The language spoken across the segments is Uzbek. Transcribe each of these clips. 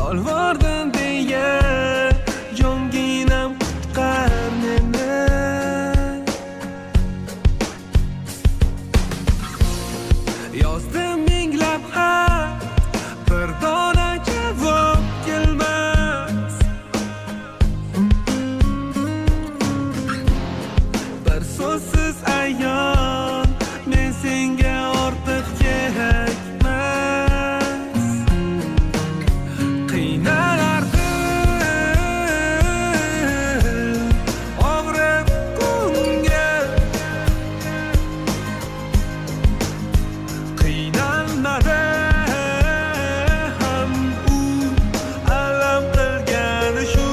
yolvordim deya jonginam qutqar meni. Yozdim minglab xat, bir dona javob kelmas. Bir so'zsiz ayon, men senga ortiq kerakmas. Qiynalardim, og'rib ko'ngil, qiynalmadi ham u, alam qilgani shu.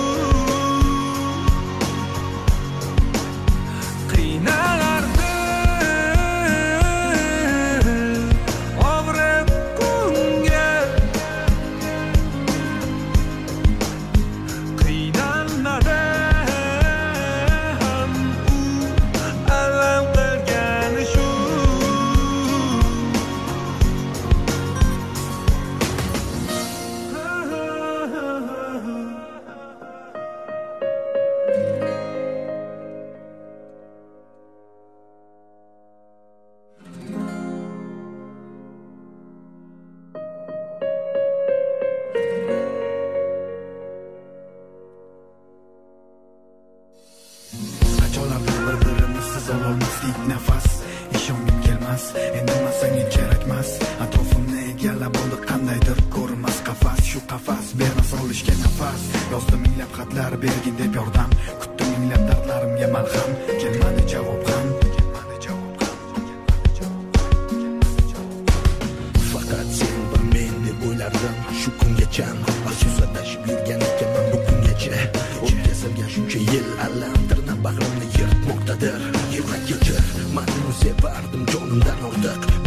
Qiynalardim, og'rib ko'ngil, qiynalmadi ham u, alam qilgani shu. Qacholardan bir-birimizsiz ololmaslik nafas. Ishongim kelmas, endimasanga kerakmas. Atrofimni egallab oldi qandaydir ko'rinmas qafas. Shu qafas bermas olishga nafas. Yozdim minglab xatlar bergin deb yordam, kutdim minglab dardlarimga malham. Kelmadi javob ham. Faqat sen va men deb o'ylardim shu kungacha. Afsuslanib yurgan ekanman bugungacha. O'tkazilgan shuncha yil alam tirnab bag'rimni yirtmoqdadir. Yurak kechir, men uni sevardim jonimdan ortiq.